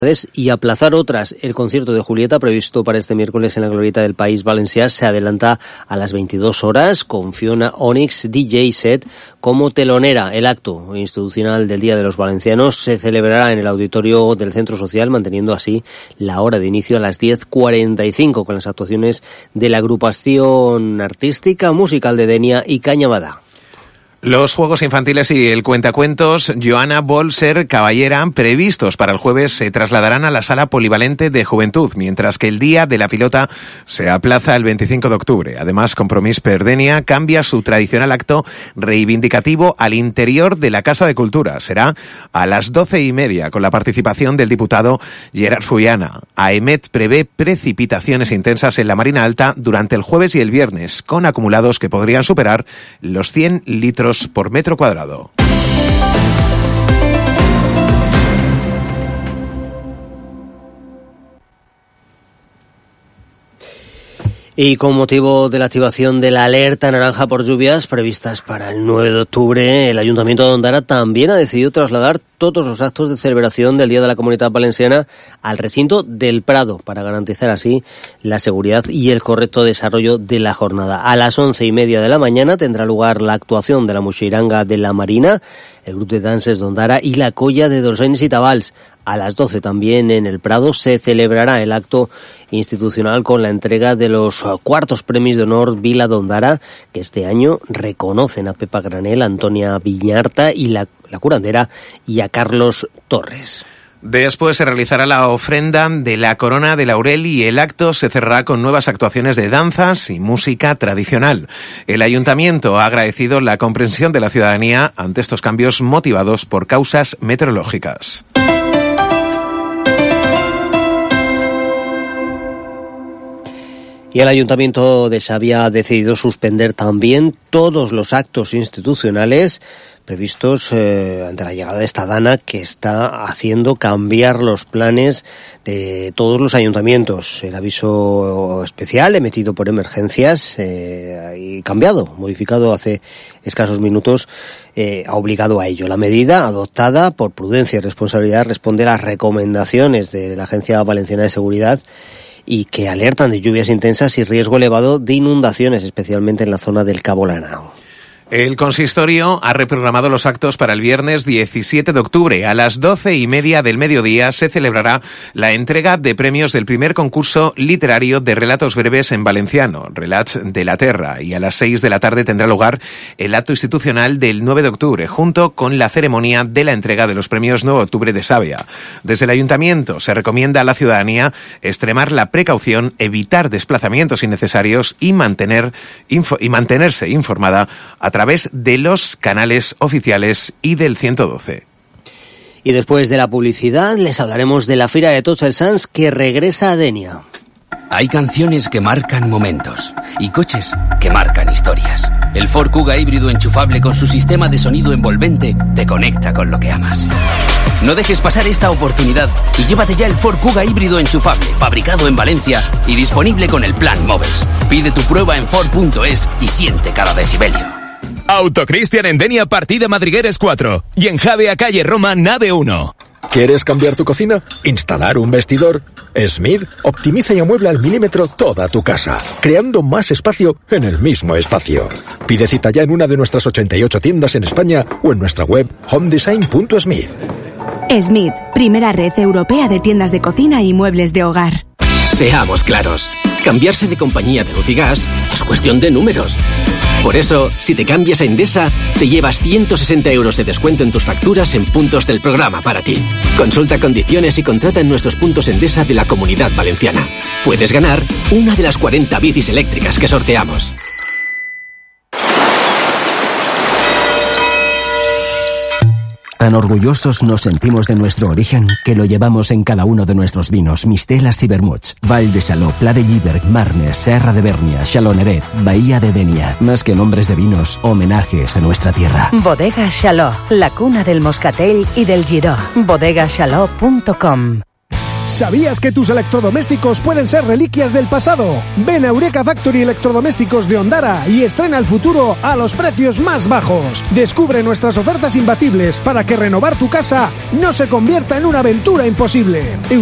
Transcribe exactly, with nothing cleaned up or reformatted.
y aplazar otras. El concierto de Julieta, previsto para este miércoles en la Glorieta del País Valencià, se adelanta a las veintidós horas con Fiona Onyx D J Set como telonera. El acto institucional del Día de los Valencianos se celebrará en el auditorio del Centro Social, manteniendo así la hora de inicio a las diez cuarenta y cinco con las actuaciones de la agrupación artística musical de Denia y Cañabada. Los juegos infantiles y el cuentacuentos Joana Bolser Caballera, previstos para el jueves, se trasladarán a la Sala Polivalente de Juventud, mientras que el Día de la Pilota se aplaza el veinticinco de octubre. Además, Compromís per Denia cambia su tradicional acto reivindicativo al interior de la Casa de Cultura. Será a las doce y media, con la participación del diputado Gerard Fullana. AEMET prevé precipitaciones intensas en la Marina Alta durante el jueves y el viernes, con acumulados que podrían superar los cien litros por metro cuadrado. Y con motivo de la activación de la alerta naranja por lluvias previstas para el nueve de octubre, el Ayuntamiento de Ondara también ha decidido trasladar todos los actos de celebración del Día de la Comunidad Valenciana al recinto del Prado, para garantizar así la seguridad y el correcto desarrollo de la jornada. A las once y media de la mañana tendrá lugar la actuación de la Muixeiranga de la Marina, el grupo de danses de Ondara y la Colla de Dolçains y Tabals. A las doce también en el Prado se celebrará el acto institucional con la entrega de los cuartos premios de honor Vila de Ondara, que este año reconocen a Pepa Granel, Antonia Viñarta y la, la curandera y a Carlos Torres. Después se realizará la ofrenda de la Corona de Laurel y el acto se cerrará con nuevas actuaciones de danzas y música tradicional. El Ayuntamiento ha agradecido la comprensión de la ciudadanía ante estos cambios motivados por causas meteorológicas. Y el Ayuntamiento de Xàbia ha decidido suspender también todos los actos institucionales previstos eh, ante la llegada de esta dana que está haciendo cambiar los planes de todos los ayuntamientos. El aviso especial emitido por emergencias eh, y cambiado, modificado hace escasos minutos, eh, ha obligado a ello. La medida, adoptada por prudencia y responsabilidad, responde a las recomendaciones de la Agencia Valenciana de Seguridad y que alertan de lluvias intensas y riesgo elevado de inundaciones, especialmente en la zona del Cabo Lanao. El consistorio ha reprogramado los actos para el viernes diecisiete de octubre. A las doce y media del mediodía se celebrará la entrega de premios del primer concurso literario de relatos breves en valenciano, Relats de la Terra, y a las seis de la tarde tendrá lugar el acto institucional del nueve de octubre, junto con la ceremonia de la entrega de los premios nueve de octubre de Xàbia. Desde el Ayuntamiento se recomienda a la ciudadanía extremar la precaución, evitar desplazamientos innecesarios y mantener info, y mantenerse informada a través a través de los canales oficiales y del ciento doce. Y después de la publicidad les hablaremos de la Fira de Tots els Sants que regresa a Denia. Hay canciones que marcan momentos y coches que marcan historias. El Ford Kuga híbrido enchufable con su sistema de sonido envolvente te conecta con lo que amas. No dejes pasar esta oportunidad y llévate ya el Ford Kuga híbrido enchufable, fabricado en Valencia y disponible con el plan Moves. Pide tu prueba en Ford punto es y siente cada decibelio. Autocristian en Denia, partida Madrigueres cuatro. Y en Javea, calle Roma, nave uno. ¿Quieres cambiar tu cocina? ¿Instalar un vestidor? Smith optimiza y amuebla al milímetro toda tu casa, creando más espacio en el mismo espacio. Pide cita ya en una de nuestras ochenta y ocho tiendas en España o en nuestra web home design punto smith. Smith, primera red europea de tiendas de cocina y muebles de hogar. Seamos claros, cambiarse de compañía de luz y gas es cuestión de números. Por eso, si te cambias a Endesa, te llevas ciento sesenta euros de descuento en tus facturas en puntos del programa para ti. Consulta condiciones y contrata en nuestros puntos Endesa de la Comunidad Valenciana. Puedes ganar una de las cuarenta bicis eléctricas que sorteamos. Tan orgullosos nos sentimos de nuestro origen que lo llevamos en cada uno de nuestros vinos, mistelas y vermuts. Vall de Saló, Pla de Lliberg, Marnes, Serra de Bernia, Xaloneret, Bahía de Denia. Más que nombres de vinos, homenajes a nuestra tierra. Bodega Xaló, la cuna del moscatel y del giró. bodega xaló punto com. ¿Sabías que tus electrodomésticos pueden ser reliquias del pasado? Ven a Eureka Factory Electrodomésticos de Ondara y estrena el futuro a los precios más bajos. Descubre nuestras ofertas imbatibles para que renovar tu casa no se convierta en una aventura imposible.